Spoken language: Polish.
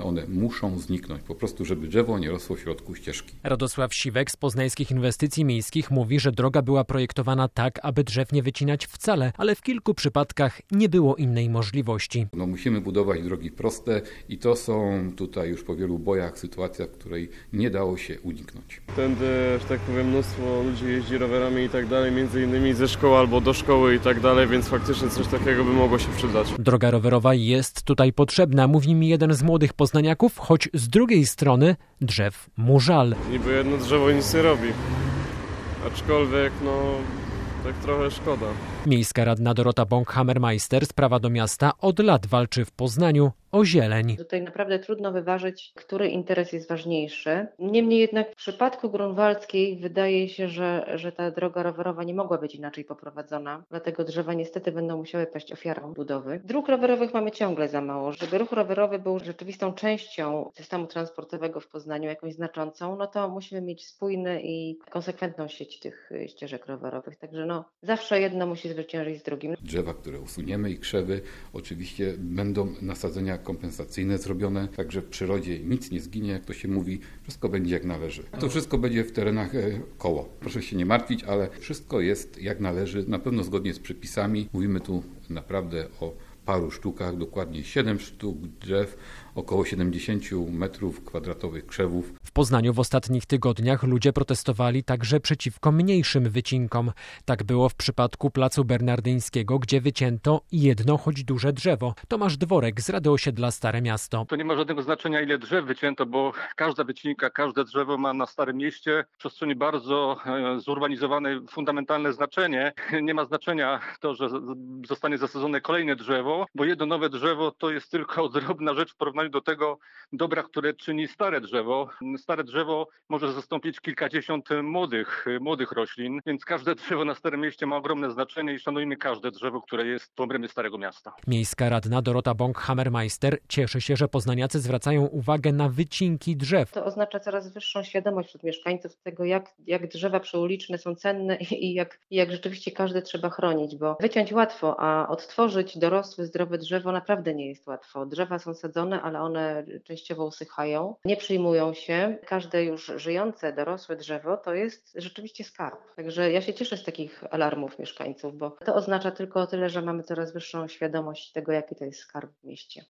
One muszą zniknąć, po prostu, żeby drzewo nie rosło w środku ścieżki. Radosław Siwek z Poznańskich Inwestycji Miejskich mówi, że droga była projektowana tak, aby drzew nie wycinać wcale, ale w kilku przypadkach nie było innej możliwości. Musimy budować drogi proste i to są tutaj już po wielu bojach sytuacja, w której nie dało się uniknąć. Tędy, że tak powiem, mnóstwo ludzi jeździ rowerami i tak dalej, między innymi ze szkoły albo do szkoły i tak dalej, więc faktycznie coś takiego by mogło się przydać. Droga rowerowa jest tutaj potrzebna, mówi mi jeden z młodych poznaniaków, choć z drugiej strony drzew mu żal. Niby jedno drzewo nic nie robi, aczkolwiek tak trochę szkoda. Miejska radna Dorota Bąk-Hammermeister z Prawa do Miasta od lat walczy w Poznaniu o zieleń. Tutaj naprawdę trudno wyważyć, który interes jest ważniejszy. Niemniej jednak w przypadku Grunwaldzkiej wydaje się, że ta droga rowerowa nie mogła być inaczej poprowadzona, dlatego drzewa niestety będą musiały paść ofiarą budowy. Dróg rowerowych mamy ciągle za mało. Żeby ruch rowerowy był rzeczywistą częścią systemu transportowego w Poznaniu, jakąś znaczącą, to musimy mieć spójny i konsekwentną sieć tych ścieżek rowerowych. Także zawsze jedno musi zwyciężyć z drugim. Drzewa, które usuniemy i krzewy, oczywiście będą nasadzenia kompensacyjne zrobione, także w przyrodzie nic nie zginie, jak to się mówi, wszystko będzie jak należy. To wszystko będzie w terenach koło. Proszę się nie martwić, ale wszystko jest jak należy, na pewno zgodnie z przepisami. Mówimy tu naprawdę o paru sztukach, dokładnie 7 sztuk drzew, około 70 metrów kwadratowych krzewów. W Poznaniu w ostatnich tygodniach ludzie protestowali także przeciwko mniejszym wycinkom. Tak było w przypadku Placu Bernardyńskiego, gdzie wycięto jedno, choć duże drzewo. Tomasz Dworek z Rady Osiedla Stare Miasto. To nie ma żadnego znaczenia, ile drzew wycięto, bo każda wycinka, każde drzewo ma na Starym Mieście w przestrzeni bardzo zurbanizowanej fundamentalne znaczenie. Nie ma znaczenia to, że zostanie zasadzone kolejne drzewo, bo jedno nowe drzewo to jest tylko drobna rzecz w porównaniu do tego dobra, które czyni stare drzewo. Stare drzewo może zastąpić kilkadziesiąt młodych roślin, więc każde drzewo na Starym Mieście ma ogromne znaczenie i szanujmy każde drzewo, które jest w obrębie Starego Miasta. Miejska radna Dorota Bąk-Hammermeister cieszy się, że poznaniacy zwracają uwagę na wycinki drzew. To oznacza coraz wyższą świadomość wśród mieszkańców tego, jak drzewa przyuliczne są cenne i jak rzeczywiście każde trzeba chronić, bo wyciąć łatwo, a odtworzyć dorosłe, zdrowe drzewo naprawdę nie jest łatwo. Drzewa są sadzone, ale one częściowo usychają, nie przyjmują się. Każde już żyjące, dorosłe drzewo to jest rzeczywiście skarb. Także ja się cieszę z takich alarmów mieszkańców, bo to oznacza tylko tyle, że mamy coraz wyższą świadomość tego, jaki to jest skarb w mieście.